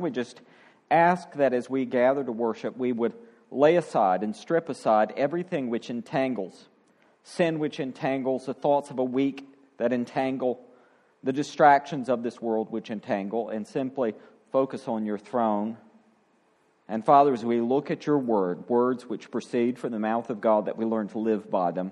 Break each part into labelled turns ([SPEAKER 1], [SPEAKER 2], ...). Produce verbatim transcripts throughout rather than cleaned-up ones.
[SPEAKER 1] we just ask that as we gather to worship, we would lay aside and strip aside everything which entangles, sin which entangles, the thoughts of a week that entangle, the distractions of this world which entangle, and simply focus on your throne. And Father, as we look at your word, words which proceed from the mouth of God, that we learn to live by them,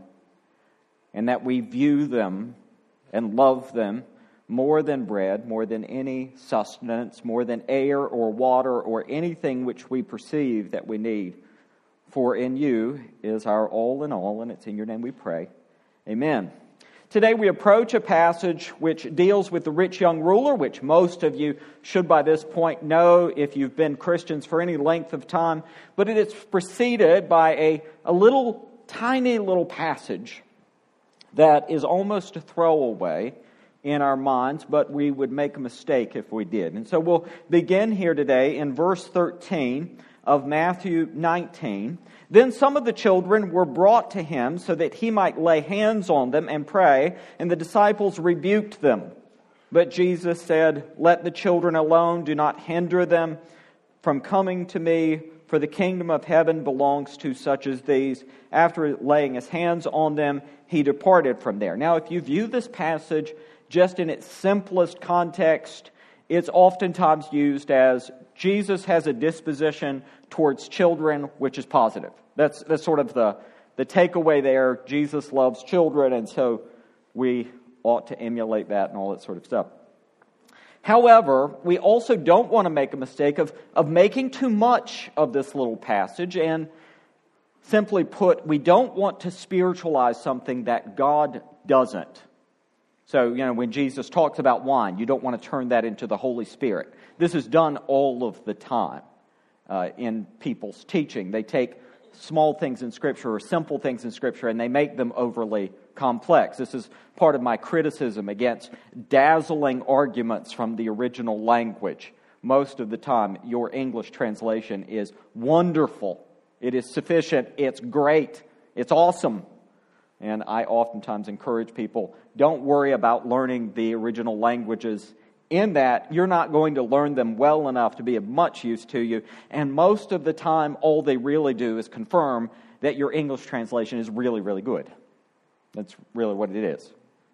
[SPEAKER 1] and that we view them and love them more than bread, more than any sustenance, more than air or water or anything which we perceive that we need. For in you is our all in all, and it's in your name we pray. Amen. Today we approach a passage which deals with the rich young ruler, which most of you should by this point know if you've been Christians for any length of time. But it is preceded by a, a little, tiny little passage that is almost a throwaway in our minds, but we would make a mistake if we did. And so we'll begin here today in verse thirteen of Matthew nineteen. Then some of the children were brought to him so that he might lay hands on them and pray, and the disciples rebuked them. But Jesus said, "Let the children alone, do not hinder them from coming to me, for the kingdom of heaven belongs to such as these." After laying his hands on them, he departed from there. Now, if you view this passage just in its simplest context, it's oftentimes used as Jesus has a disposition towards children which is positive. That's, that's sort of the, the takeaway there. Jesus loves children, and so we ought to emulate that and all that sort of stuff. However, we also don't want to make a mistake of, of making too much of this little passage, and simply put, we don't want to spiritualize something that God doesn't. So, you know, when Jesus talks about wine, you don't want to turn that into the Holy Spirit. This is done all of the time uh, in people's teaching. They take small things in Scripture or simple things in Scripture and they make them overly complex. This is part of my criticism against dazzling arguments from the original language. Most of the time, your English translation is wonderful. It is sufficient. It's great. It's awesome. And I oftentimes encourage people, don't worry about learning the original languages. In that, you're not going to learn them well enough to be of much use to you. And most of the time, all they really do is confirm that your English translation is really, really good. That's really what it is.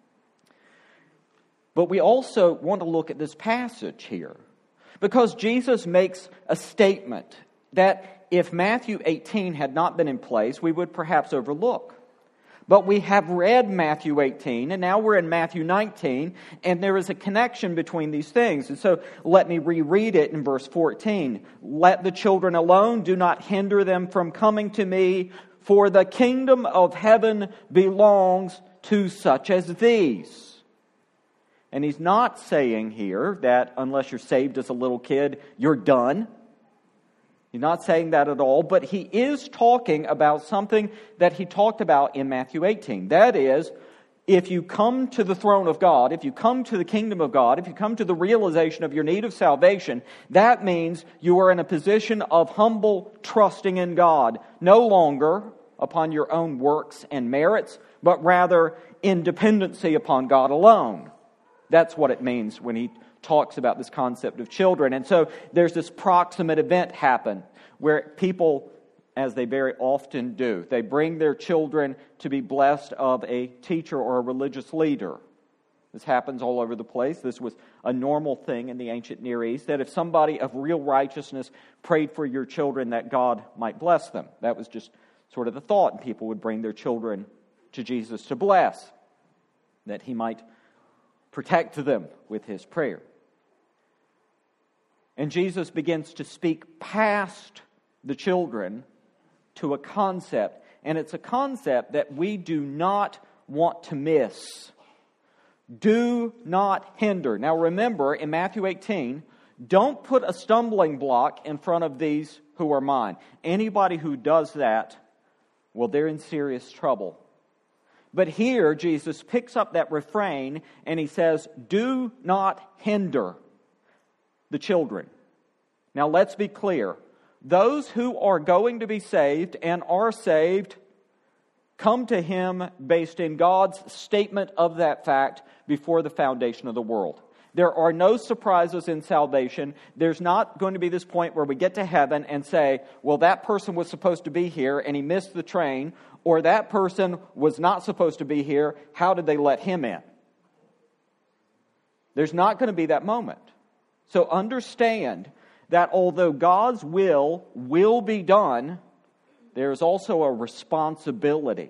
[SPEAKER 1] But we also want to look at this passage here, because Jesus makes a statement that if Matthew eighteen had not been in place, we would perhaps overlook. But we have read Matthew eighteen, and now we're in Matthew nineteen, and there is a connection between these things. And so let me reread it in verse fourteen. "Let the children alone, do not hinder them from coming to me, for the kingdom of heaven belongs to such as these." And he's not saying here that unless you're saved as a little kid, you're done. He's not saying that at all, but he is talking about something that he talked about in Matthew eighteen. That is, if you come to the throne of God, if you come to the kingdom of God, if you come to the realization of your need of salvation, that means you are in a position of humble trusting in God, no longer upon your own works and merits, but rather in dependency upon God alone. That's what it means when he talks about this concept of children. And so there's this proximate event happen where people, as they very often do, they bring their children to be blessed of a teacher or a religious leader. This happens all over the place. This was a normal thing in the ancient Near East, that if somebody of real righteousness prayed for your children, that God might bless them. That was just sort of the thought, and people would bring their children to Jesus to bless, that he might protect them with his prayer. And Jesus begins to speak past the children to a concept, and it's a concept that we do not want to miss. Do not hinder. Now remember, in Matthew eighteen, don't put a stumbling block in front of these who are mine. Anybody who does that, well, they're in serious trouble. But here, Jesus picks up that refrain and he says, do not hinder the children. Now let's be clear. Those who are going to be saved and are saved come to him based in God's statement of that fact before the foundation of the world. There are no surprises in salvation. There's not going to be this point where we get to heaven and say, well, that person was supposed to be here and he missed the train, or that person was not supposed to be here. How did they let him in? There's not going to be that moment. So understand that although God's will will be done, there's also a responsibility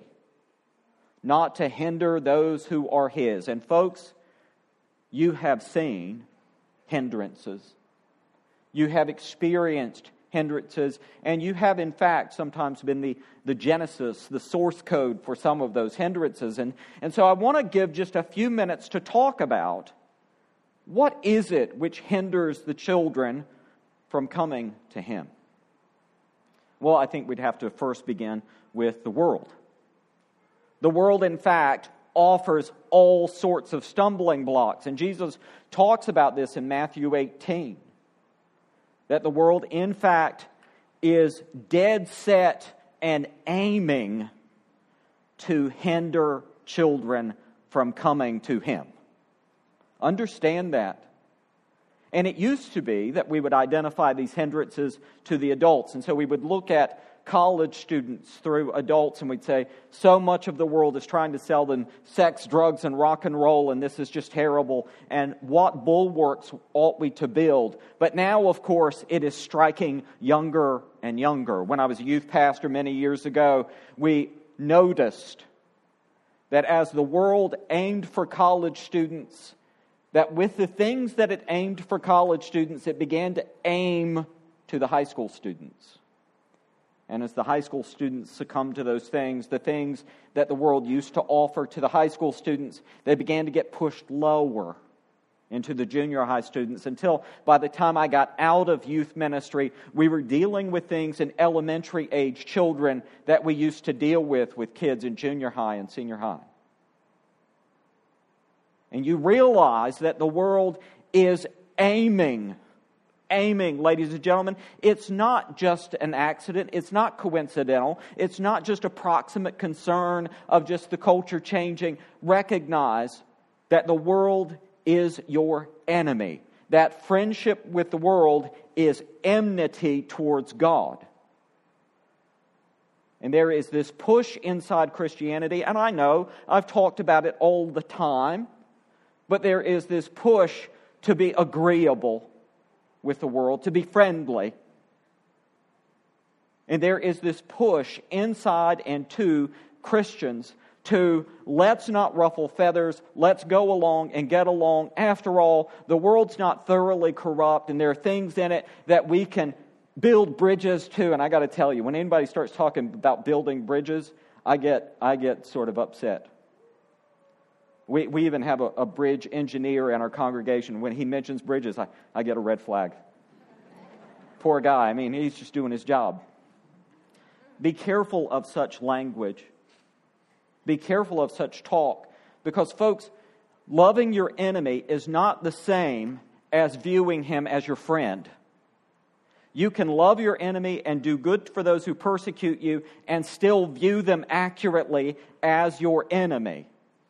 [SPEAKER 1] not to hinder those who are His. And folks, you have seen hindrances. You have experienced hindrances, and you have in fact sometimes been the, the genesis, the source code for some of those hindrances. And, and so I want to give just a few minutes to talk about what is it which hinders the children from coming to Him. Well, I think we'd have to first begin with the world. The world, in fact, offers all sorts of stumbling blocks. And Jesus talks about this in Matthew eighteen. That the world, in fact, is dead set and aiming to hinder children from coming to Him. Understand that. And it used to be that we would identify these hindrances to the adults. And so we would look at college students through adults and we'd say, so much of the world is trying to sell them sex, drugs, and rock and roll, and this is just terrible. And what bulwarks ought we to build? But now, of course, it is striking younger and younger. When I was a youth pastor many years ago, we noticed that as the world aimed for college students, that with the things that it aimed for college students, it began to aim to the high school students. And as the high school students succumbed to those things, the things that the world used to offer to the high school students, they began to get pushed lower into the junior high students until by the time I got out of youth ministry, we were dealing with things in elementary age children that we used to deal with with kids in junior high and senior high. And you realize that the world is aiming Aiming, ladies and gentlemen, it's not just an accident. It's not coincidental. It's not just a proximate concern of just the culture changing. Recognize that the world is your enemy. That friendship with the world is enmity towards God. And there is this push inside Christianity, and I know I've talked about it all the time, but there is this push to be agreeable with the world, to be friendly. And there is this push inside and to Christians to let's not ruffle feathers, let's go along and get along. After all, the world's not thoroughly corrupt and there are things in it that we can build bridges to. And I got to tell you, when anybody starts talking about building bridges, I get I get sort of upset. We we even have a, a bridge engineer in our congregation. When he mentions bridges, I, I get a red flag. Poor guy. I mean, he's just doing his job. Be careful of such language. Be careful of such talk. Because, folks, loving your enemy is not the same as viewing him as your friend. You can love your enemy and do good for those who persecute you and still view them accurately as your enemy.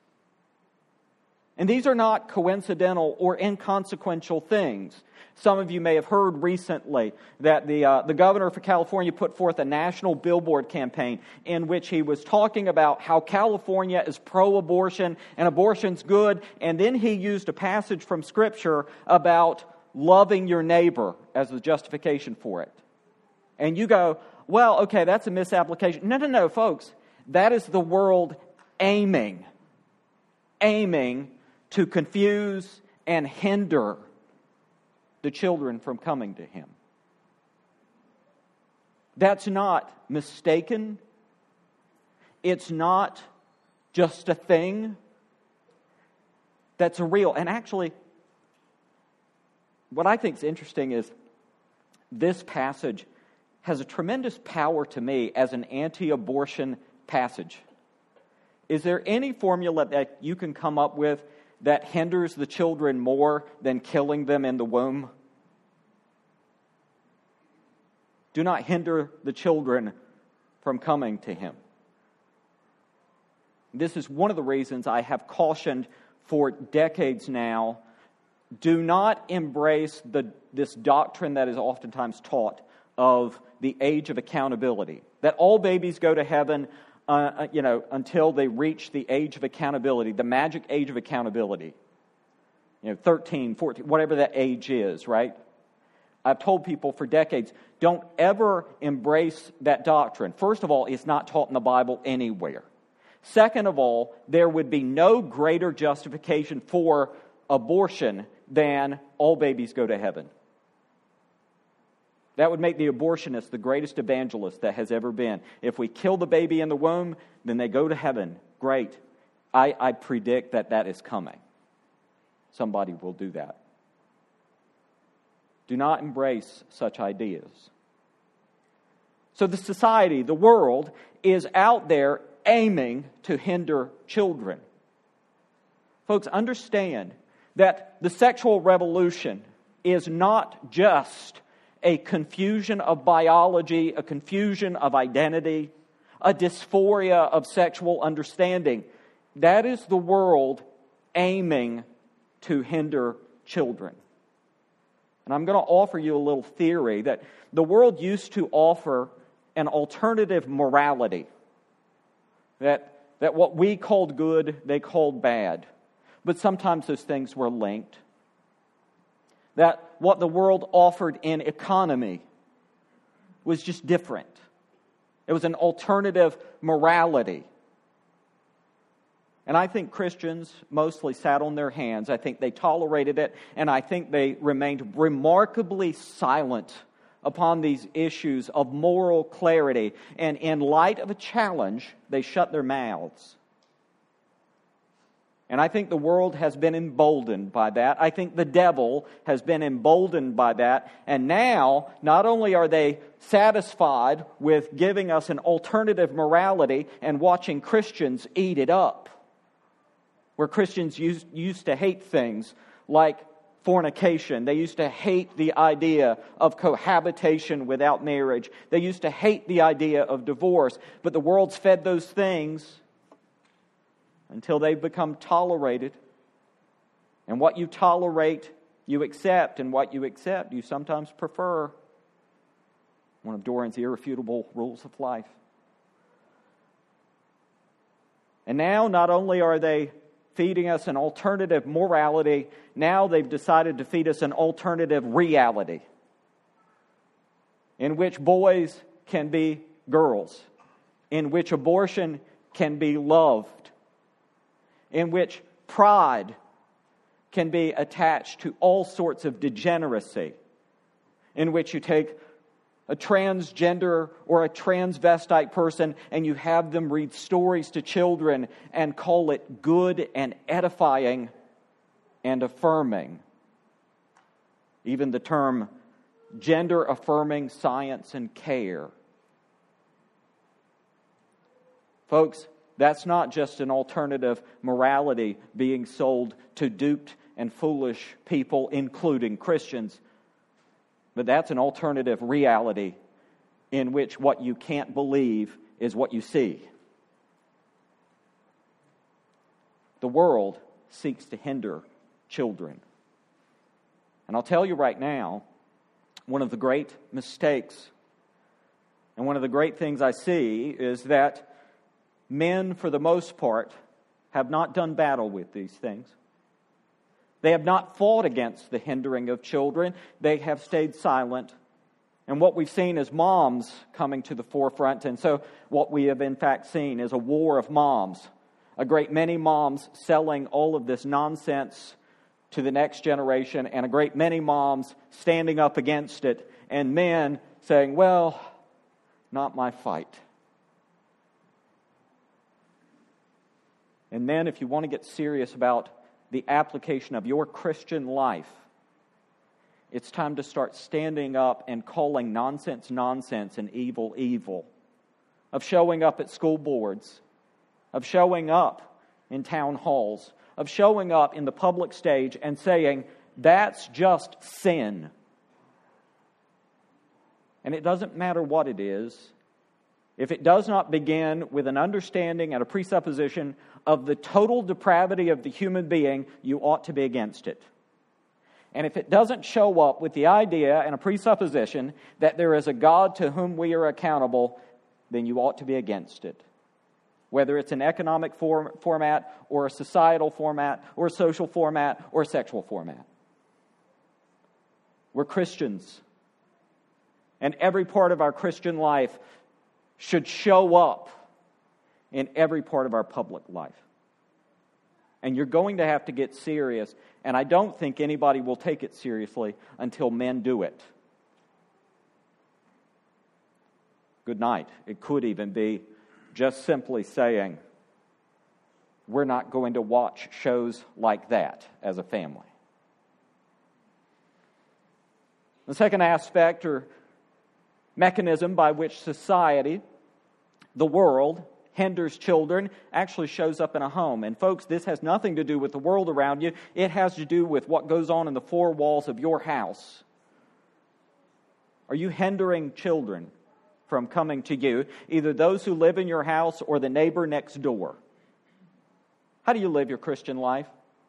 [SPEAKER 1] And these are not coincidental or inconsequential things. Some of you may have heard recently that the uh, the governor for California put forth a national billboard campaign in which he was talking about how California is pro-abortion and abortion's good, and then he used a passage from Scripture about loving your neighbor as the justification for it. And you go, well, okay, that's a misapplication. No, no, no, folks. That is the world aiming, aiming to confuse and hinder the children from coming to Him. That's not mistaken. It's not just a thing. That's real. And actually, what I think is interesting is this passage has a tremendous power to me as an anti-abortion passage. Is there any formula that you can come up with that hinders the children more than killing them in the womb? Do not hinder the children from coming to Him. This is one of the reasons I have cautioned for decades now do not embrace the, this doctrine that is oftentimes taught of the age of accountability, that all babies go to heaven uh, you know, until they reach the age of accountability, the magic age of accountability. You know, thirteen, fourteen, whatever that age is, right? I've told people for decades, don't ever embrace that doctrine. First of all, it's not taught in the Bible anywhere. Second of all, there would be no greater justification for abortion than all babies go to heaven. That would make the abortionist the greatest evangelist that has ever been. If we kill the baby in the womb, then they go to heaven. Great. I, I predict that that is coming. Somebody will do that. Do not embrace such ideas. So the society, the world, is out there aiming to hinder children. Folks, understand that the sexual revolution is not just a confusion of biology, a confusion of identity, a dysphoria of sexual understanding. That is the world aiming to hinder children. And I'm going to offer you a little theory that the world used to offer an alternative morality. That, that what we called good, they called bad. But sometimes those things were linked. That what the world offered in economy was just different. It was an alternative morality. And I think Christians mostly sat on their hands. I think they tolerated it, and I think they remained remarkably silent upon these issues of moral clarity. And in light of a challenge, they shut their mouths. And I think the world has been emboldened by that. I think the devil has been emboldened by that. And now, not only are they satisfied with giving us an alternative morality and watching Christians eat it up, where Christians used, used to hate things like fornication. They used to hate the idea of cohabitation without marriage. They used to hate the idea of divorce. But the world's fed those things until they've become tolerated. And what you tolerate, you accept. And what you accept, you sometimes prefer. One of Doran's irrefutable rules of life. And now, not only are they feeding us an alternative morality, now they've decided to feed us an alternative reality in which boys can be girls, in which abortion can be loved, in which pride can be attached to all sorts of degeneracy, in which you take a transgender or a transvestite person and you have them read stories to children and call it good and edifying and affirming. Even the term gender-affirming science and care. Folks, that's not just an alternative morality being sold to duped and foolish people, including Christians. But that's an alternative reality in which what you can't believe is what you see. The world seeks to hinder children. And I'll tell you right now, one of the great mistakes and one of the great things I see is that men, for the most part, have not done battle with these things. They have not fought against the hindering of children. They have stayed silent. And what we've seen is moms coming to the forefront. And so what we have in fact seen is a war of moms. A great many moms selling all of this nonsense to the next generation, and a great many moms standing up against it, and men saying, well, not my fight. And then if you want to get serious about the application of your Christian life, it's time to start standing up and calling nonsense nonsense and evil evil. Of showing up at school boards, of showing up in town halls, of showing up in the public stage and saying, that's just sin. And it doesn't matter what it is. If it does not begin with an understanding and a presupposition of the total depravity of the human being, you ought to be against it. And if it doesn't show up with the idea and a presupposition that there is a God to whom we are accountable, then you ought to be against it. Whether it's an economic form, format or a societal format or a social format or a sexual format. We're Christians. And every part of our Christian life should show up in every part of our public life. And you're going to have to get serious. And I don't think anybody will take it seriously until men do it. Good night. It could even be just simply saying, we're not going to watch shows like that as a family. The second aspect or mechanism by which society, the world, hinders children actually shows up in a home. And folks, this has nothing to do with the world around you. It has to do with what goes on in the four walls of your house. Are you hindering children from coming to you, either those who live in your house or the neighbor next door? How do you live your Christian life?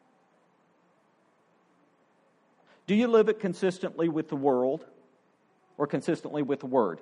[SPEAKER 1] Do you live it consistently with the world or consistently with the Word?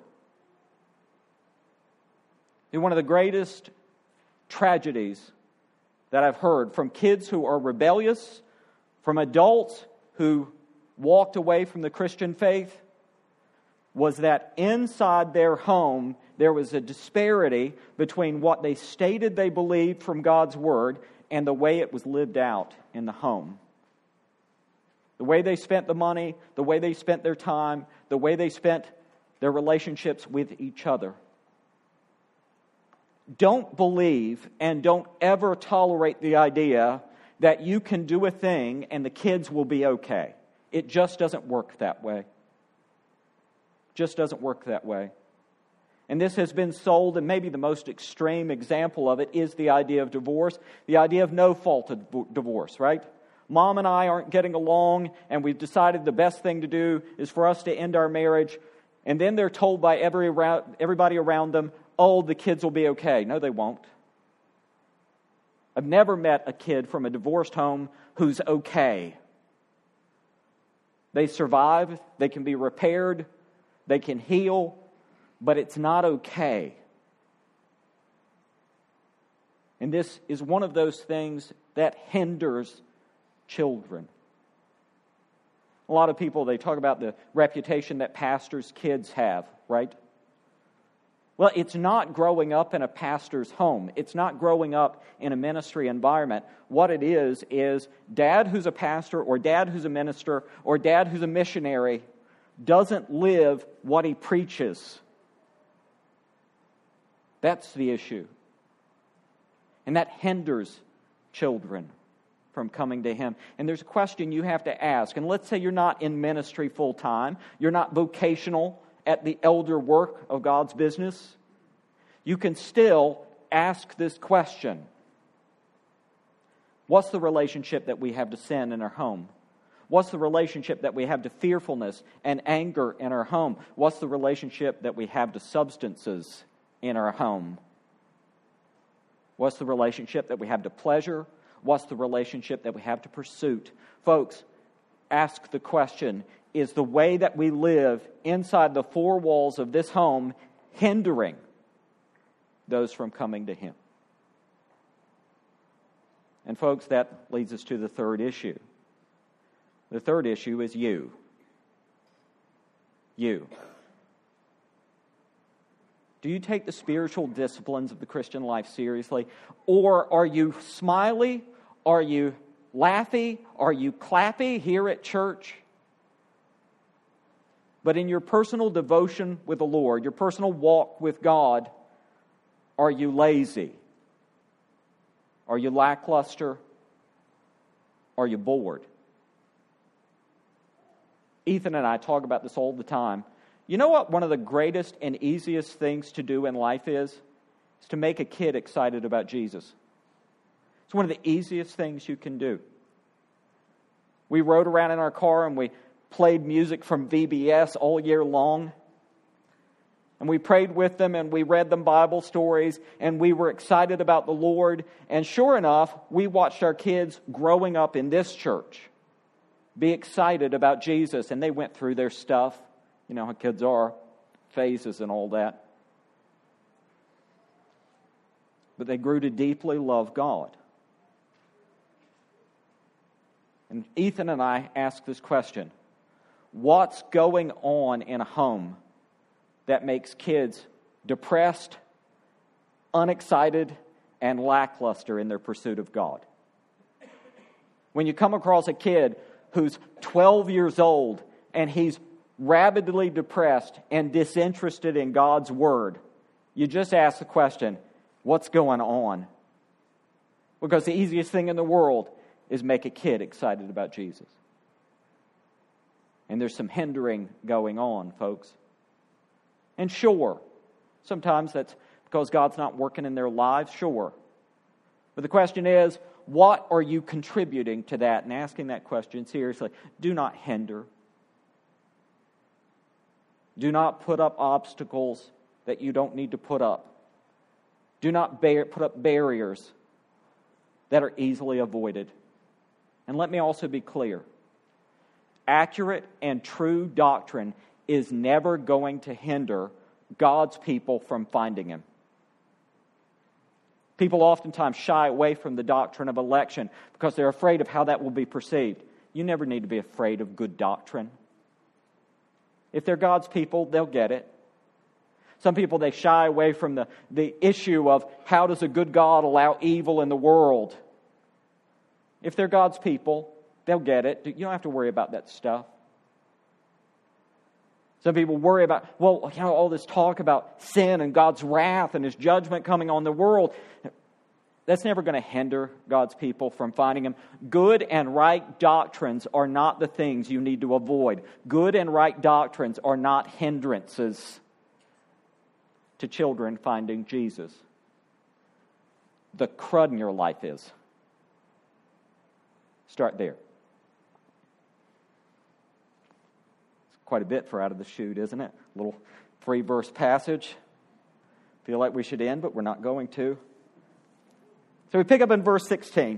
[SPEAKER 1] And one of the greatest tragedies that I've heard from kids who are rebellious, from adults who walked away from the Christian faith, was that inside their home there was a disparity between what they stated they believed from God's Word and the way it was lived out in the home. The way they spent the money, the way they spent their time, the way they spent their relationships with each other. Don't believe and don't ever tolerate the idea that you can do a thing and the kids will be okay. It just doesn't work that way. Just doesn't work that way. And this has been sold, and maybe the most extreme example of it is the idea of divorce, the idea of no-fault divorce, right? Mom and I aren't getting along, and we've decided the best thing to do is for us to end our marriage, and then they're told by every around, everybody around them, oh, the kids will be okay. No, they won't. I've never met a kid from a divorced home who's okay. They survive, they can be repaired, they can heal, but it's not okay. And this is one of those things that hinders children. A lot of people, they talk about the reputation that pastors' kids have, right? Well, it's not growing up in a pastor's home. It's not growing up in a ministry environment. What it is, is dad who's a pastor or dad who's a minister or dad who's a missionary doesn't live what he preaches. That's the issue. And that hinders children from coming to him. And there's a question you have to ask. And let's say you're not in ministry full time. You're not vocational at the elder work of God's business. You can still ask this question. What's the relationship that we have to sin in our home? What's the relationship that we have to fearfulness and anger in our home? What's the relationship that we have to substances in our home? What's the relationship that we have to pleasure? What's the relationship that we have to pursuit? Folks, ask the question, is the way that we live inside the four walls of this home hindering those from coming to Him? And folks, that leads us to the third issue. The third issue is you. You. Do you take the spiritual disciplines of the Christian life seriously? Or are you smiley? Are you laughy? Are you clappy here at church? But in your personal devotion with the Lord, your personal walk with God, are you lazy? Are you lackluster? Are you bored? Ethan and I talk about this all the time. You know what one of the greatest and easiest things to do in life is? Is to make a kid excited about Jesus. It's one of the easiest things you can do. We rode around in our car and we played music from V B S all year long. And we prayed with them and we read them Bible stories and we were excited about the Lord. And sure enough, we watched our kids growing up in this church. be excited about Jesus. And they went through their stuff. You know how kids are, phases and all that. But they grew to deeply love God. And Ethan and I asked this question: what's going on in a home that makes kids depressed, unexcited, and lackluster in their pursuit of God? When you come across a kid who's twelve years old and he's rabidly depressed and disinterested in God's Word, you just ask the question, what's going on? Because the easiest thing in the world is make a kid excited about Jesus. And there's some hindering going on, folks. And sure, sometimes that's because God's not working in their lives, sure. But the question is, what are you contributing to that? And asking that question seriously. Do not hinder. Do not put up obstacles that you don't need to put up. Do not bear, put up barriers that are easily avoided. And let me also be clear. Accurate and true doctrine is never going to hinder God's people from finding Him. People oftentimes shy away from the doctrine of election because they're afraid of how that will be perceived. You never need to be afraid of good doctrine. If they're God's people, they'll get it. Some people, they shy away from the, the issue of how does a good God allow evil in the world. If they're God's people, they'll get it. You don't have to worry about that stuff. Some people worry about, well, you know, all this talk about sin and God's wrath and His judgment coming on the world. That's never going to hinder God's people from finding Him. Good and right doctrines are not the things you need to avoid. Good and right doctrines are not hindrances to children finding Jesus. The crud in your life is. Start there. It's quite a bit for out of the chute, isn't it? A little three-verse passage. Feel like we should end, but we're not going to. So we pick up in verse sixteen.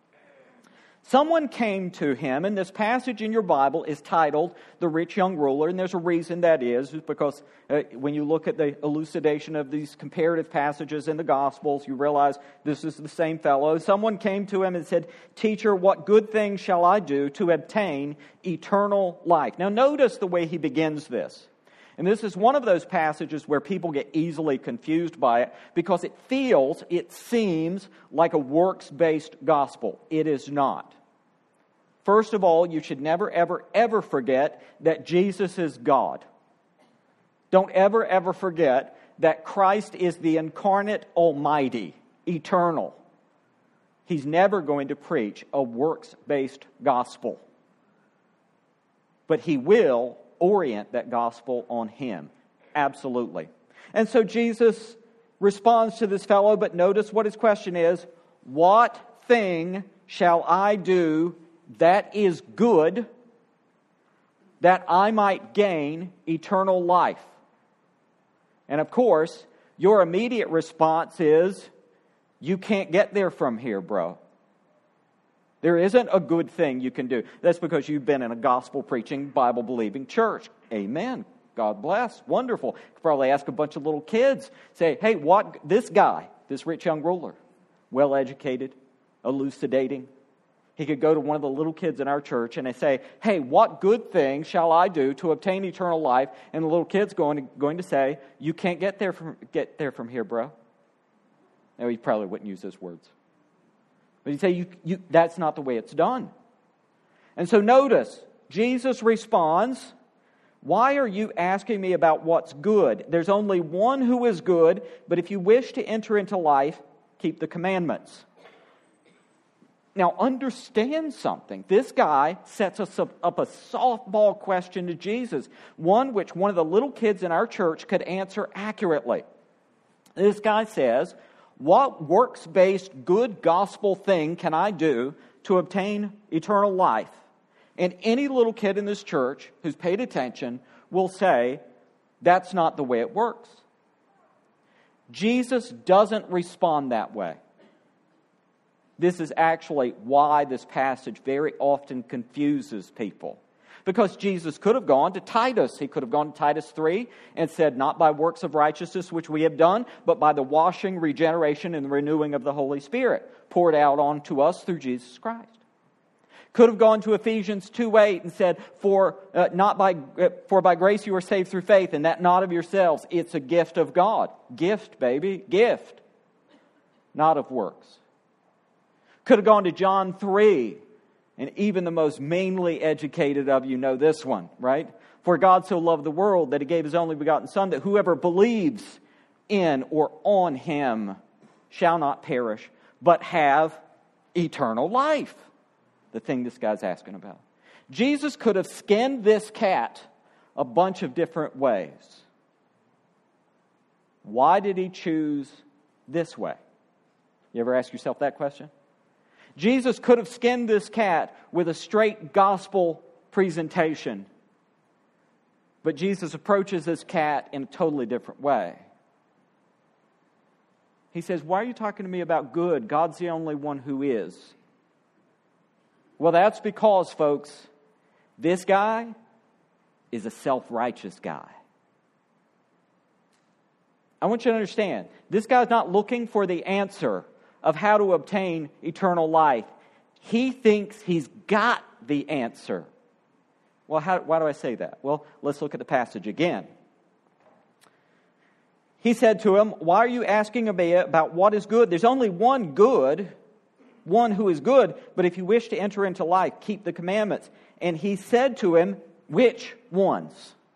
[SPEAKER 1] Someone came to him, and this passage in your Bible is titled The Rich Young Ruler, and there's a reason that is, because uh, when you look at the elucidation of these comparative passages in the Gospels, you realize this is the same fellow. Someone came to him and said, "Teacher, what good thing shall I do to obtain eternal life?" Now notice the way he begins this. And this is one of those passages where people get easily confused by it because it feels, it seems like a works-based gospel. It is not. First of all, you should never, ever, ever forget that Jesus is God. Don't ever, ever forget that Christ is the incarnate Almighty, eternal. He's never going to preach a works-based gospel. But He will orient that gospel on Him. Absolutely. And so Jesus responds to this fellow, but notice what his question is. What thing shall I do that is good, that I might gain eternal life? And of course, your immediate response is, you can't get there from here, bro. There isn't a good thing you can do. That's because you've been in a gospel-preaching, Bible-believing church. Amen. God bless. Wonderful. You could probably ask a bunch of little kids. Say, hey, what, this guy, this rich young ruler, well-educated, elucidating. He could go to one of the little kids in our church and they say, hey, what good thing shall I do to obtain eternal life? And the little kid's going to, going to say, you can't get there from, get there from here, bro. No, he probably wouldn't use those words. But he'd say, you, you, that's not the way it's done. And so notice, Jesus responds, why are you asking me about what's good? There's only one who is good, but if you wish to enter into life, keep the commandments. Now understand something. This guy sets us up, up a softball question to Jesus, one which one of the little kids in our church could answer accurately. This guy says, what works-based good gospel thing can I do to obtain eternal life? And any little kid in this church who's paid attention will say, that's not the way it works. Jesus doesn't respond that way. This is actually why this passage very often confuses people. Because Jesus could have gone to Titus. He could have gone to Titus three and said, not by works of righteousness which we have done, but by the washing, regeneration, and the renewing of the Holy Spirit poured out onto us through Jesus Christ. Could have gone to Ephesians two eight and said, for uh, not by uh, for by grace you are saved through faith, and that not of yourselves. It's a gift of God. Gift, baby, gift. Not of works. Could have gone to John three, and even the most meanly educated of you know this one, right? For God so loved the world that He gave His only begotten Son, that whoever believes in or on Him shall not perish, but have eternal life. The thing this guy's asking about. Jesus could have skinned this cat a bunch of different ways. Why did He choose this way? You ever ask yourself that question? Jesus could have skinned this cat with a straight gospel presentation. But Jesus approaches this cat in a totally different way. He says, why are you talking to me about good? God's the only one who is. Well, that's because, folks, this guy is a self-righteous guy. I want you to understand, this guy's not looking for the answer of how to obtain eternal life. He thinks he's got the answer. Well, how, why do I say that? Well, let's look at the passage again. He said to him, why are you asking me about what is good? There's only one good, one who is good, but if you wish to enter into life, keep the commandments. And he said to him, which ones?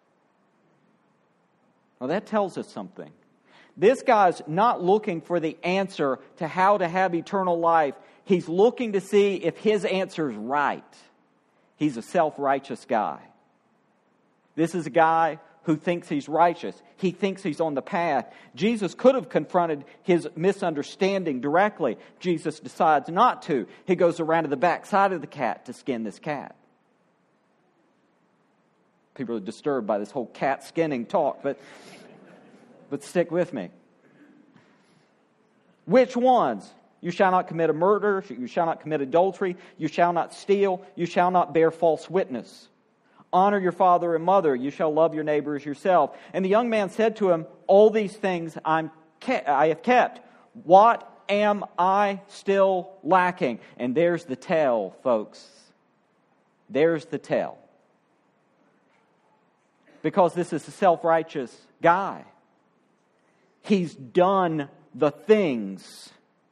[SPEAKER 1] Well, that tells us something. This guy's not looking for the answer to how to have eternal life. He's looking to see if his answer's right. He's a self-righteous guy. This is a guy who thinks he's righteous. He thinks he's on the path. Jesus could have confronted his misunderstanding directly. Jesus decides not to. He goes around to the back side of the cat to skin this cat. People are disturbed by this whole cat skinning talk, but, but stick with me. Which ones? You shall not commit a murder. You shall not commit adultery. You shall not steal. You shall not bear false witness. Honor your father and mother. You shall love your neighbor as yourself. And the young man said to him, all these things I'm ke- I have kept. What am I still lacking? And there's the tell, folks. There's the tell. Because this is a self-righteous guy. He's done the things.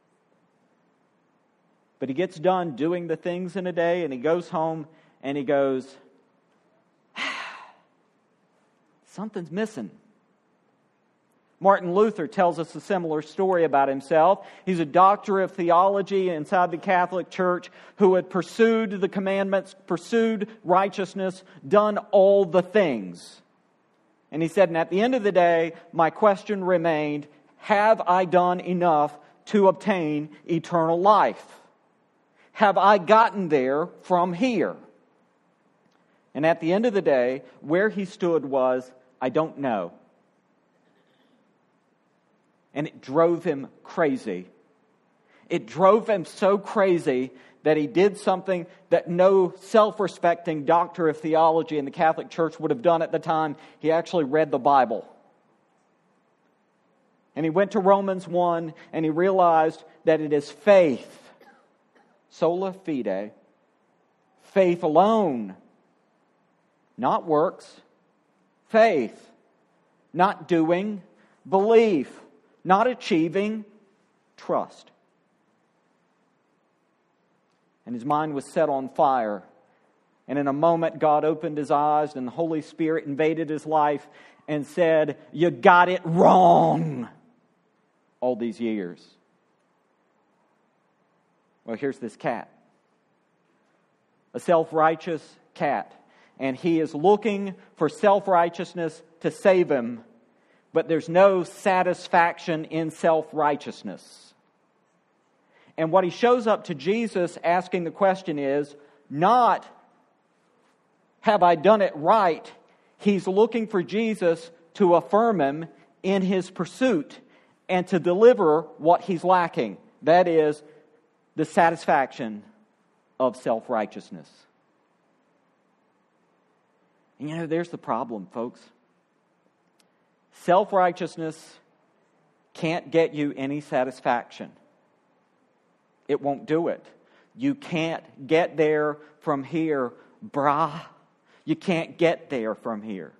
[SPEAKER 1] But he gets done doing the things in a day, and he goes home and he goes, something's missing. Martin Luther tells us a similar story about himself. He's a doctor of theology inside the Catholic Church who had pursued the commandments, pursued righteousness, done all the things. And he said, and at the end of the day, my question remained, have I done enough to obtain eternal life? Have I gotten there from here? And at the end of the day, where he stood was, I don't know. And it drove him crazy. It drove him so crazy that he did something that no self-respecting doctor of theology in the Catholic Church would have done at the time. He actually read the Bible. And he went to Romans one and he realized that it is faith, sola fide, faith alone, not works, faith, not doing, belief, not achieving, trust. And his mind was set on fire. And in a moment, God opened his eyes and the Holy Spirit invaded his life and said, you got it wrong all these years. Well, here's this cat. A self-righteous cat. And he is looking for self-righteousness to save him. But there's no satisfaction in self-righteousness. And what he shows up to Jesus asking the question is, not, have I done it right? He's looking for Jesus to affirm him in his pursuit and to deliver what he's lacking. That is, the satisfaction of self-righteousness. And you know, there's the problem, folks. Self-righteousness can't get you any satisfaction. It won't do it. You can't get there from here, brah. You can't get there from here.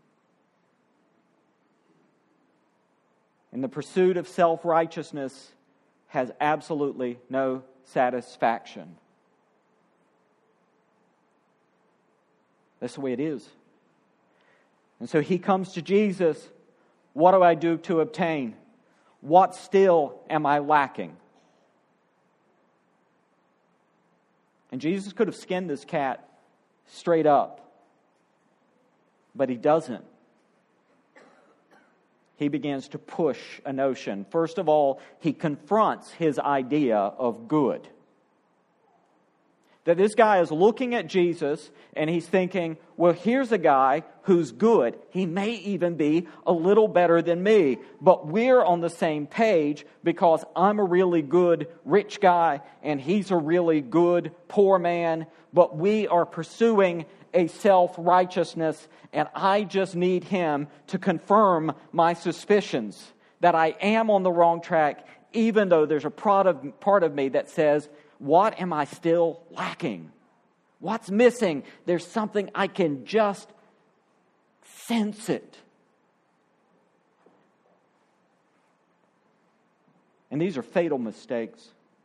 [SPEAKER 1] And the pursuit of self-righteousness has absolutely no satisfaction. That's the way it is. And so he comes to Jesus. What do I do to obtain? What still am I lacking? And Jesus could have skinned this cat straight up, but he doesn't. He begins to push a notion. First of all, he confronts his idea of good. That this guy is looking at Jesus and he's thinking, well, here's a guy who's good. He may even be a little better than me, but we're on the same page because I'm a really good rich guy and he's a really good poor man, but we are pursuing a self-righteousness, and I just need him to confirm my suspicions that I am on the wrong track, even though there's a part of, part of me that says, what am I still lacking? What's missing? There's something I can just sense it. And these are fatal mistakes.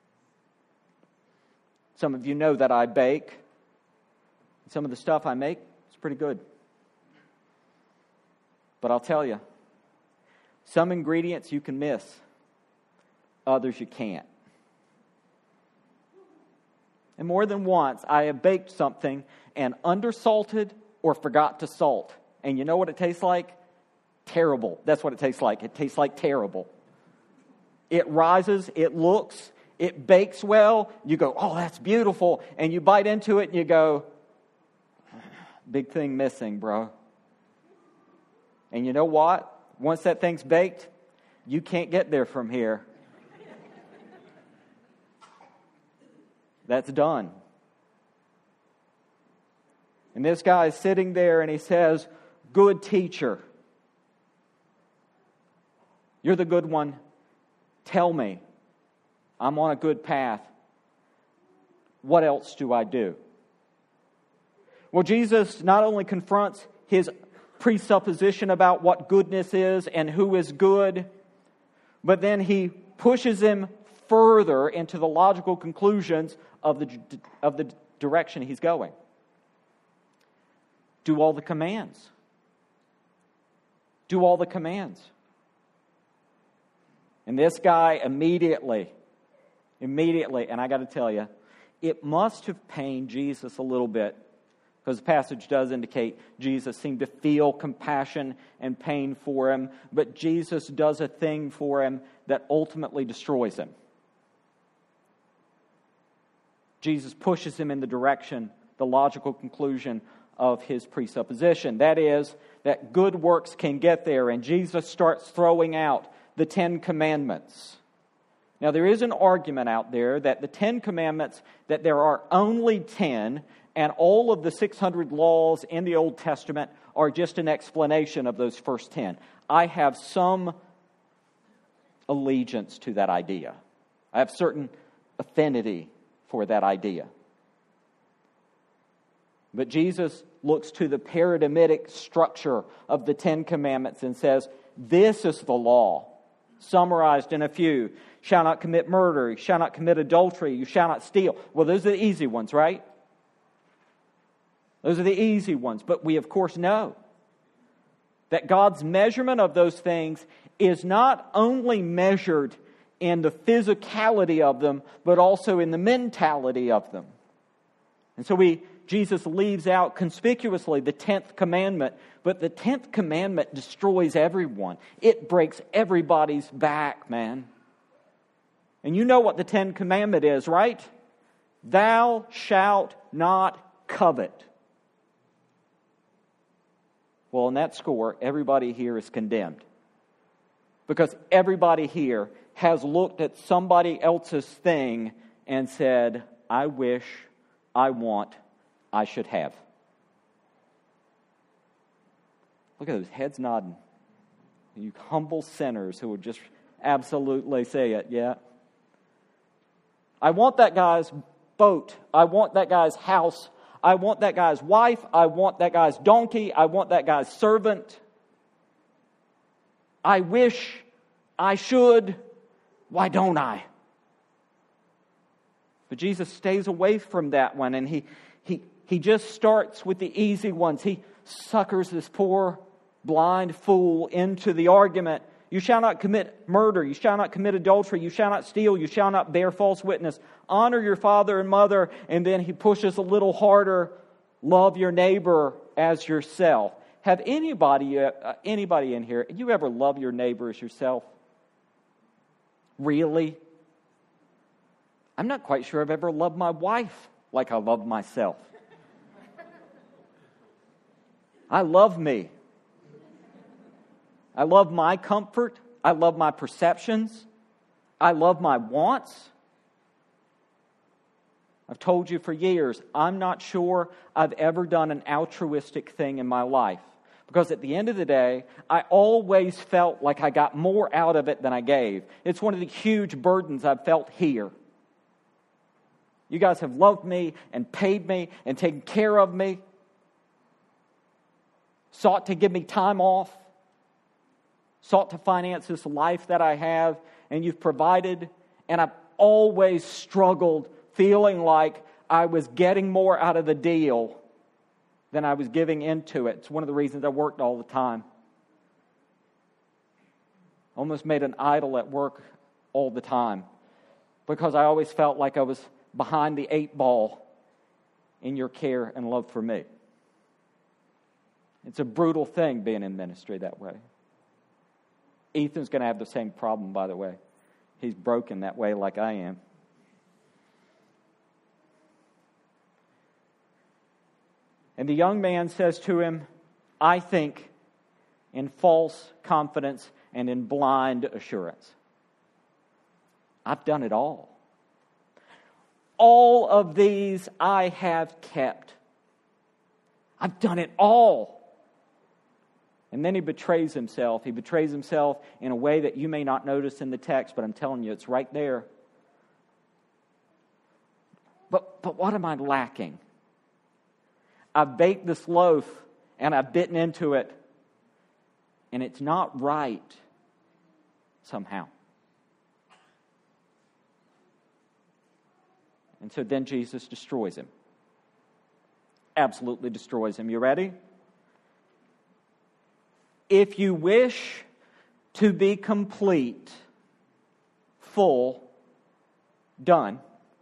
[SPEAKER 1] Some of you know that I bake. Some of the stuff I make is pretty good. But I'll tell you, some ingredients you can miss, others you can't. And more than once, I have baked something and undersalted or forgot to salt. And you know what it tastes like? Terrible. That's what it tastes like. It tastes like terrible. It rises, it looks, it bakes well. You go, oh, that's beautiful. And you bite into it and you go, big thing missing, bro. And you know what? Once that thing's baked, you can't get there from here. That's done. And this guy is sitting there and he says, good teacher, you're the good one. Tell me, I'm on a good path. What else do I do? Well, Jesus not only confronts his presupposition about what goodness is and who is good, but then he pushes him further into the logical conclusions of the, of the direction he's going. Do all the commands. Do all the commands. And this guy immediately, immediately, and I got to tell you, it must have pained Jesus a little bit, because the passage does indicate Jesus seemed to feel compassion and pain for him, but Jesus does a thing for him that ultimately destroys him. Jesus pushes him in the direction, the logical conclusion of his presupposition. That is, that good works can get there, and Jesus starts throwing out the Ten Commandments. Now, there is an argument out there that the Ten Commandments, that there are only ten, and all of the six hundred laws in the Old Testament are just an explanation of those first ten. I have some allegiance to that idea. I have certain affinity for that idea. But Jesus looks to the paradigmatic structure of the Ten Commandments and says, this is the law, summarized in a few. Shall not commit murder, you shall not commit adultery, you shall not steal. Well, those are the easy ones, right? Those are the easy ones. But we, of course, know that God's measurement of those things is not only measured in the physicality of them, but also in the mentality of them. And so we, Jesus leaves out conspicuously the tenth commandment, but the tenth commandment destroys everyone. It breaks everybody's back, man. And you know what the tenth commandment is, right? Thou shalt not covet. Well, on that score, everybody here is condemned. Because everybody here has looked at somebody else's thing and said, I wish, I want, I should have. Look at those heads nodding. You humble sinners who would just absolutely say it, yeah. I want that guy's boat. I want that guy's house. I want that guy's wife. I want that guy's donkey. I want that guy's servant. I wish, I should. Why don't I? But Jesus stays away from that one, and he, he, he just starts with the easy ones. He suckers this poor blind fool into the argument. You shall not commit murder. You shall not commit adultery. You shall not steal. You shall not bear false witness. Honor your father and mother. And then he pushes a little harder. Love your neighbor as yourself. Have anybody, uh, anybody in here, you ever love your neighbor as yourself? Really? I'm not quite sure I've ever loved my wife like I love myself. I love me. I love my comfort. I love my perceptions. I love my wants. I've told you for years, I'm not sure I've ever done an altruistic thing in my life. Because at the end of the day, I always felt like I got more out of it than I gave. It's one of the huge burdens I've felt here. You guys have loved me and paid me and taken care of me. Sought to give me time off. Sought to finance this life that I have, and you've provided, and I've always struggled feeling like I was getting more out of the deal than I was giving into it. It's one of the reasons I worked all the time. Almost made an idol at work all the time because I always felt like I was behind the eight ball in your care and love for me. It's a brutal thing being in ministry that way. Ethan's going to have the same problem, by the way. He's broken that way like I am. And the young man says to him, I think in false confidence and in blind assurance. I've done it all. All of these I have kept. I've done it all. And then he betrays himself. He betrays himself in a way that you may not notice in the text, but I'm telling you, it's right there. But, but what am I lacking? I've baked this loaf and I've bitten into it, and it's not right somehow. And so then Jesus destroys him. Absolutely destroys him. You ready? If you wish to be complete, full, done,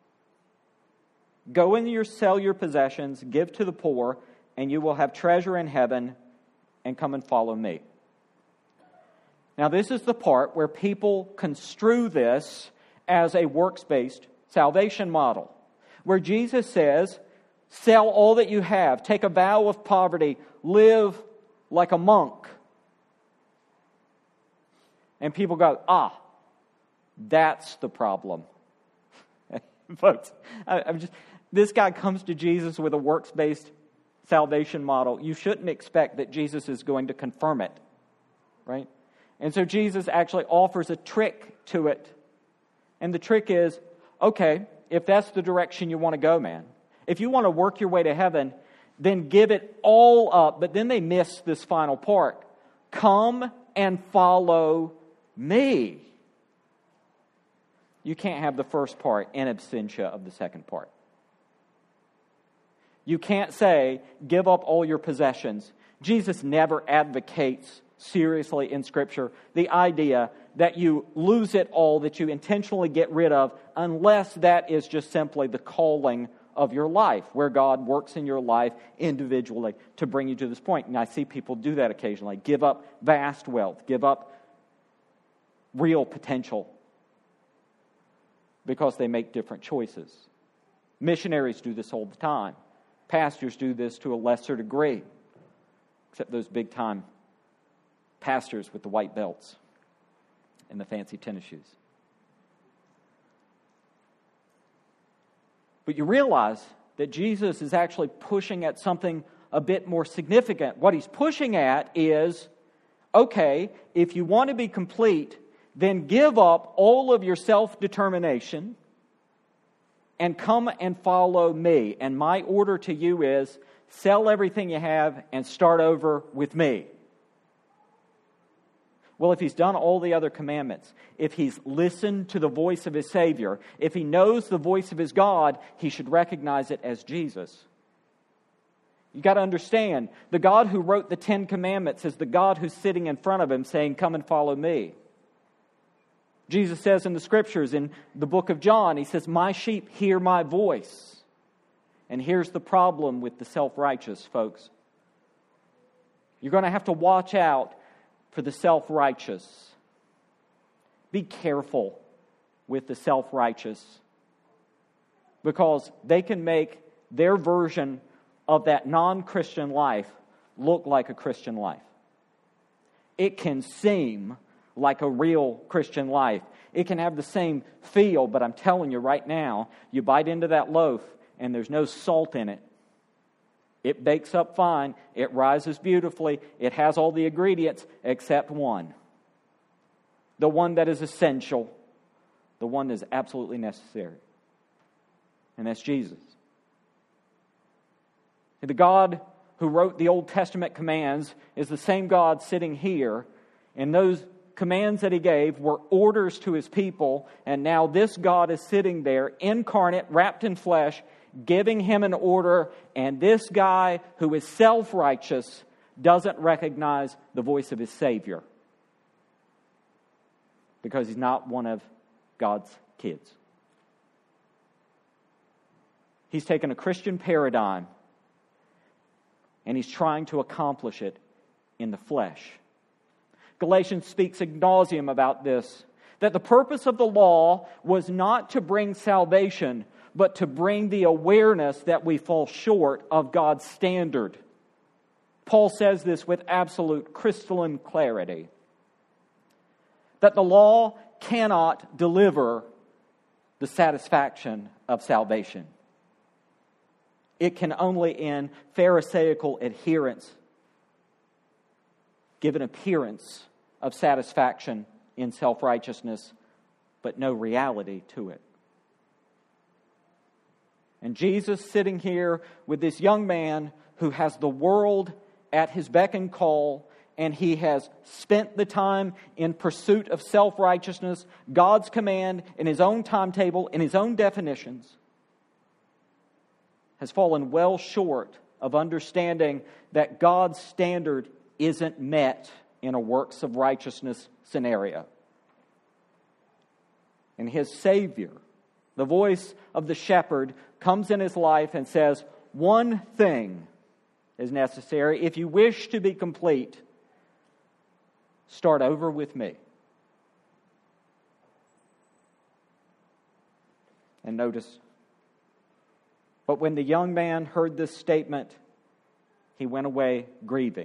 [SPEAKER 1] go in your sell your possessions, give to the poor, and you will have treasure in heaven, and come and follow me. Now this is the part where people construe this as a works-based salvation model, where Jesus says, sell all that you have, take a vow of poverty, live like a monk. And people go, ah, that's the problem. Folks, I, I'm just, this guy comes to Jesus with a works-based salvation model. You shouldn't expect that Jesus is going to confirm it, right? And so Jesus actually offers a trick to it. And the trick is, okay, if that's the direction you want to go, man, if you want to work your way to heaven, then give it all up. But then they miss this final part. Come and follow me. You can't have the first part in absentia of the second part. You can't say, give up all your possessions. Jesus never advocates seriously in Scripture the idea that you lose it all, that you intentionally get rid of, unless that is just simply the calling of your life, where God works in your life individually to bring you to this point. And I see people do that occasionally. Give up vast wealth. Give up real potential because they make different choices. Missionaries do this all the time. Pastors do this to a lesser degree, except those big-time pastors with the white belts and the fancy tennis shoes. But you realize that Jesus is actually pushing at something a bit more significant. What he's pushing at is, okay, if you want to be complete, then give up all of your self-determination and come and follow me. And my order to you is, sell everything you have and start over with me. Well, if he's done all the other commandments, if he's listened to the voice of his Savior, if he knows the voice of his God, he should recognize it as Jesus. You got to understand, the God who wrote the Ten Commandments is the God who's sitting in front of him saying, come and follow me. Jesus says in the Scriptures, in the book of John, he says, my sheep hear my voice. And here's the problem with the self-righteous, folks. You're going to have to watch out for the self-righteous. Be careful with the self-righteous, because they can make their version of that non-Christian life look like a Christian life. It can seem like a real Christian life. It can have the same feel, but I'm telling you right now, you bite into that loaf and there's no salt in it. It bakes up fine, it rises beautifully, it has all the ingredients except one. The one that is essential, the one that is absolutely necessary. And that's Jesus. The God who wrote the Old Testament commands is the same God sitting here, and those commands that he gave were orders to his people, and now this God is sitting there, incarnate, wrapped in flesh, giving him an order, and this guy who is self-righteous doesn't recognize the voice of his Savior because he's not one of God's kids. He's taken a Christian paradigm and he's trying to accomplish it in the flesh. Galatians speaks ad nauseum about this, that the purpose of the law was not to bring salvation, but to bring the awareness that we fall short of God's standard. Paul says this with absolute crystalline clarity, that the law cannot deliver the satisfaction of salvation. It can only, in Pharisaical adherence, give an appearance of satisfaction in self-righteousness, but no reality to it. And Jesus sitting here with this young man who has the world at his beck and call, and he has spent the time in pursuit of self-righteousness, God's command, in his own timetable, in his own definitions, has fallen well short of understanding that God's standard isn't met in a works of righteousness scenario. And his Savior, the voice of the shepherd, comes in his life and says, one thing is necessary. If you wish to be complete, start over with me. And notice, but when the young man heard this statement, he went away grieving.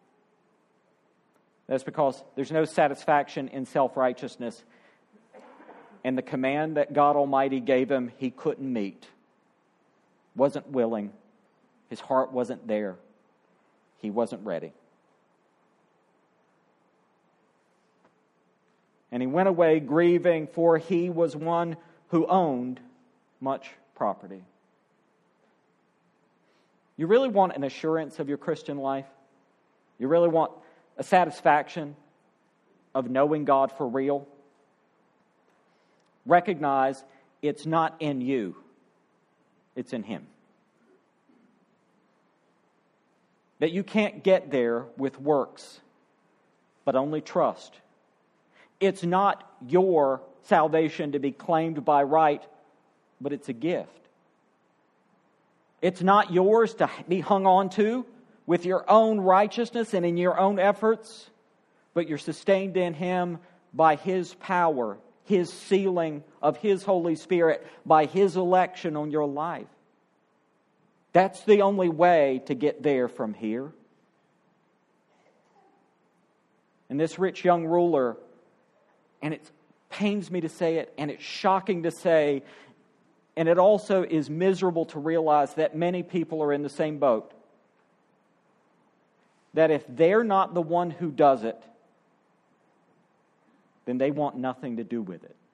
[SPEAKER 1] That's because there's no satisfaction in self-righteousness. And the command that God Almighty gave him, he couldn't meet. Wasn't willing. His heart wasn't there. He wasn't ready. And he went away grieving, for he was one who owned much property. You really want an assurance of your Christian life? You really want a satisfaction of knowing God for real? Recognize it's not in you, it's in Him. That you can't get there with works, but only trust. It's not your salvation to be claimed by right, but it's a gift. It's not yours to be hung on to with your own righteousness and in your own efforts, but you're sustained in Him by His power, His sealing of His Holy Spirit, by His election on your life. That's the only way to get there from here. And this rich young ruler, and it pains me to say it, and it's shocking to say, And it also is miserable to realize that many people are in the same boat. That if they're not the one who does it, then they want nothing to do with it.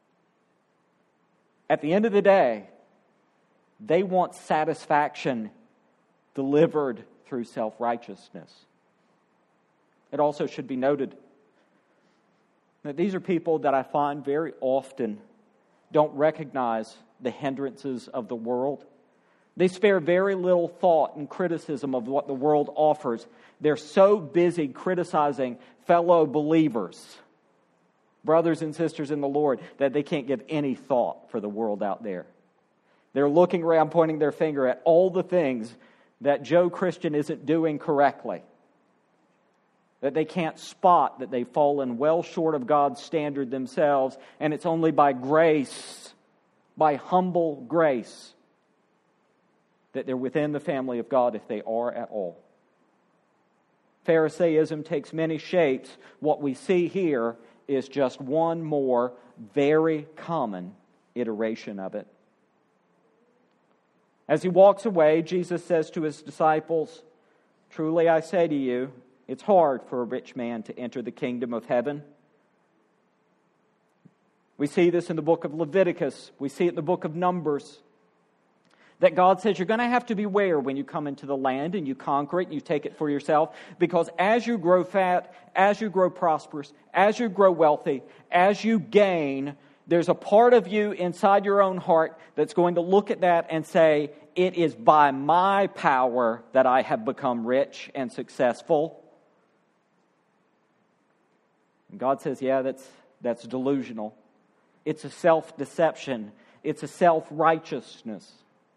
[SPEAKER 1] At the end of the day, they want satisfaction delivered through self-righteousness. It also should be noted that these are people that I find very often don't recognize the hindrances of the world. They spare very little thought and criticism of what the world offers. They're so busy criticizing fellow believers, brothers and sisters in the Lord, that they can't give any thought for the world out there. They're looking around, pointing their finger at all the things that Joe Christian isn't doing correctly. That they can't spot that they've fallen well short of God's standard themselves, and it's only by grace, by humble grace, that they're within the family of God if they are at all. Pharisaism takes many shapes. What we see here is just one more very common iteration of it. As he walks away, Jesus says to his disciples, "Truly I say to you, it's hard for a rich man to enter the kingdom of heaven." We see this in the book of Leviticus. We see it in the book of Numbers. That God says you're going to have to beware when you come into the land and you conquer it and you take it for yourself. Because as you grow fat, as you grow prosperous, as you grow wealthy, as you gain, there's a part of you inside your own heart that's going to look at that and say, it is by my power that I have become rich and successful. And God says, yeah, that's that's delusional. It's a self-deception. It's a self-righteousness.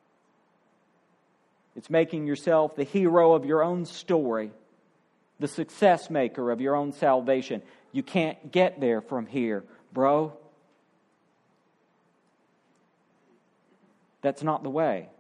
[SPEAKER 1] It's making yourself the hero of your own story, the success maker of your own salvation. You can't get there from here, bro. That's not the way.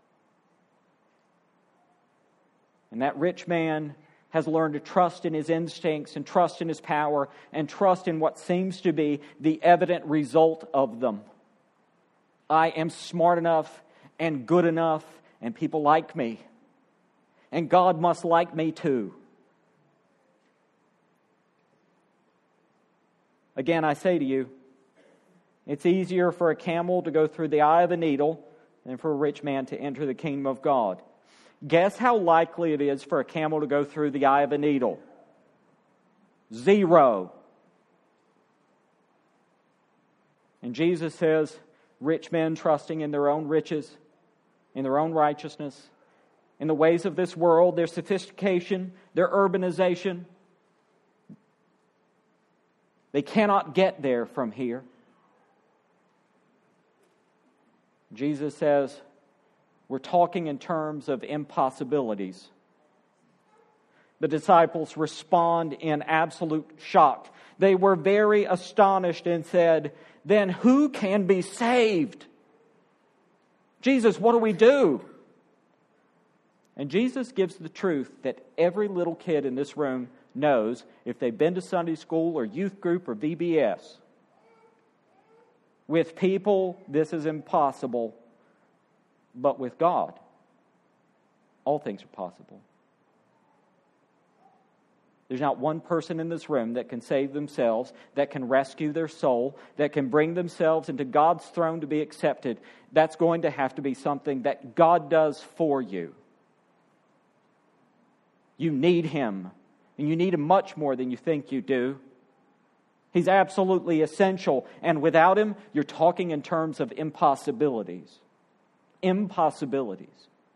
[SPEAKER 1] And that rich man has learned to trust in his instincts and trust in his power and trust in what seems to be the evident result of them. I am smart enough and good enough and people like me. And God must like me too. Again, I say to you, it's easier for a camel to go through the eye of a needle than for a rich man to enter the kingdom of God. Guess how likely it is for a camel to go through the eye of a needle? Zero. And Jesus says, rich men trusting in their own riches, in their own righteousness, in the ways of this world, their sophistication, their urbanization, they cannot get there from here. Jesus says, we're talking in terms of impossibilities. The disciples respond in absolute shock. They were very astonished and said, then who can be saved? Jesus, what do we do? And Jesus gives the truth that every little kid in this room knows if they've been to Sunday school or youth group or V B S. With people, this is impossible. But with God, all things are possible. There's not one person in this room that can save themselves, that can rescue their soul, that can bring themselves into God's throne to be accepted. That's going to have to be something that God does for you. You need Him, and you need Him much more than you think you do. He's absolutely essential, and without Him, you're talking in terms of impossibilities. Impossibilities.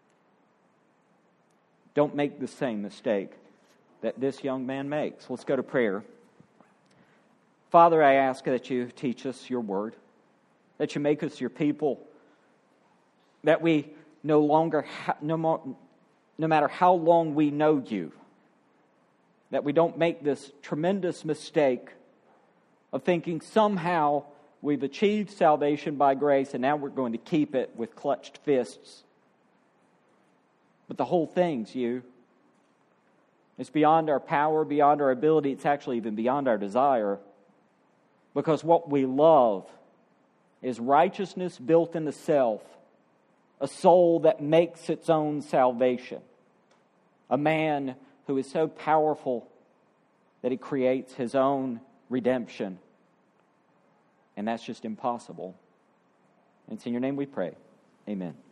[SPEAKER 1] Don't make the same mistake that this young man makes. Let's go to prayer. Father, I ask that you teach us your word, that you make us your people, that we no longer, ha- no more, no matter how long we know you, that we don't make this tremendous mistake of thinking somehow we've achieved salvation by grace and now we're going to keep it with clutched fists. But the whole thing's you. It's beyond our power, beyond our ability. It's actually even beyond our desire. Because what we love is righteousness built into self, a soul that makes its own salvation, a man who is so powerful that he creates his own redemption. And that's just impossible. And it's in your name we pray. Amen.